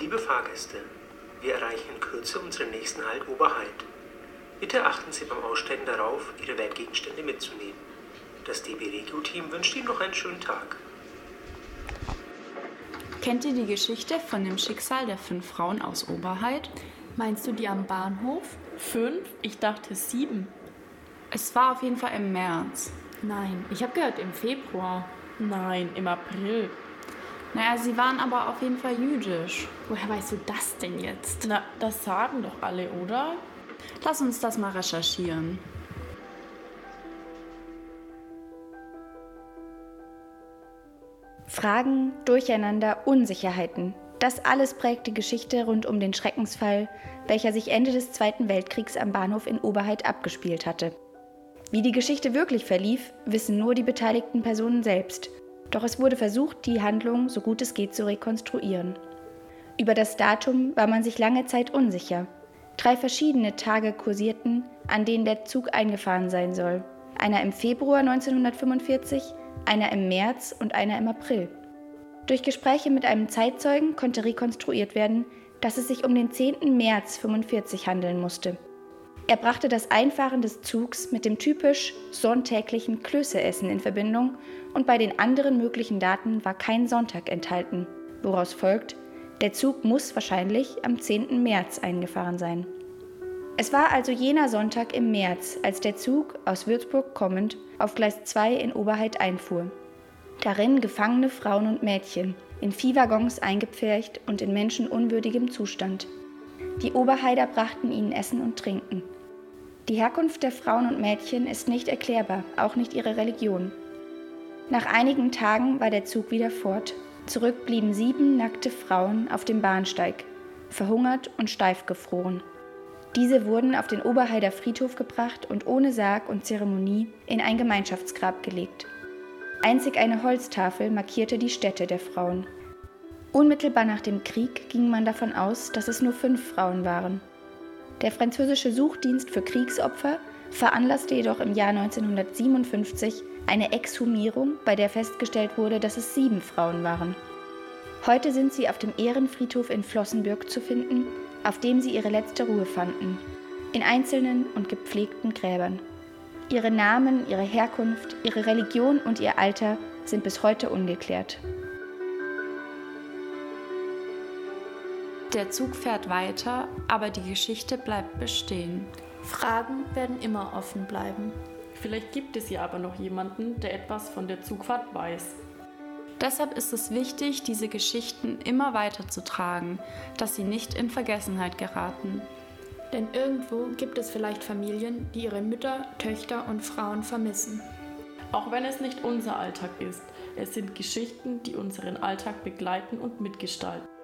Liebe Fahrgäste, wir erreichen in Kürze unseren nächsten Halt Oberheid. Bitte achten Sie beim Aussteigen darauf, Ihre Wertgegenstände mitzunehmen. Das DB Regio-Team wünscht Ihnen noch einen schönen Tag. Kennt ihr die Geschichte von dem Schicksal der 5 Frauen aus Oberheid? Meinst du die am Bahnhof? 5? Ich dachte 7. Es war auf jeden Fall im März. Nein, ich habe gehört im Februar. Nein, im April. Naja, sie waren aber auf jeden Fall jüdisch. Woher weißt du das denn jetzt? Na, das sagen doch alle, oder? Lass uns das mal recherchieren. Fragen, Durcheinander, Unsicherheiten. Das alles prägt die Geschichte rund um den Schreckensfall, welcher sich Ende des Zweiten Weltkriegs am Bahnhof in Oberheid abgespielt hatte. Wie die Geschichte wirklich verlief, wissen nur die beteiligten Personen selbst. Doch es wurde versucht, die Handlung so gut es geht zu rekonstruieren. Über das Datum war man sich lange Zeit unsicher. 3 verschiedene Tage kursierten, an denen der Zug eingefahren sein soll. Einer im Februar 1945, einer im März und einer im April. Durch Gespräche mit einem Zeitzeugen konnte rekonstruiert werden, dass es sich um den 10. März 1945 handeln musste. Er brachte das Einfahren des Zugs mit dem typisch sonntäglichen Klößeessen in Verbindung und bei den anderen möglichen Daten war kein Sonntag enthalten, woraus folgt, der Zug muss wahrscheinlich am 10. März eingefahren sein. Es war also jener Sonntag im März, als der Zug, aus Würzburg kommend, auf Gleis 2 in Oberheit einfuhr. Darin gefangene Frauen und Mädchen, in Viehwaggons eingepfercht und in menschenunwürdigem Zustand. Die Oberheider brachten ihnen Essen und Trinken. Die Herkunft der Frauen und Mädchen ist nicht erklärbar, auch nicht ihre Religion. Nach einigen Tagen war der Zug wieder fort. Zurück blieben 7 nackte Frauen auf dem Bahnsteig, verhungert und steif gefroren. Diese wurden auf den Oberheider Friedhof gebracht und ohne Sarg und Zeremonie in ein Gemeinschaftsgrab gelegt. Einzig eine Holztafel markierte die Stätte der Frauen. Unmittelbar nach dem Krieg ging man davon aus, dass es nur 5 Frauen waren. Der französische Suchdienst für Kriegsopfer veranlasste jedoch im Jahr 1957 eine Exhumierung, bei der festgestellt wurde, dass es 7 Frauen waren. Heute sind sie auf dem Ehrenfriedhof in Flossenbürg zu finden, auf dem sie ihre letzte Ruhe fanden, in einzelnen und gepflegten Gräbern. Ihre Namen, ihre Herkunft, ihre Religion und ihr Alter sind bis heute ungeklärt. Der Zug fährt weiter, aber die Geschichte bleibt bestehen. Fragen werden immer offen bleiben. Vielleicht gibt es ja aber noch jemanden, der etwas von der Zugfahrt weiß. Deshalb ist es wichtig, diese Geschichten immer weiterzutragen, dass sie nicht in Vergessenheit geraten. Denn irgendwo gibt es vielleicht Familien, die ihre Mütter, Töchter und Frauen vermissen. Auch wenn es nicht unser Alltag ist, es sind Geschichten, die unseren Alltag begleiten und mitgestalten.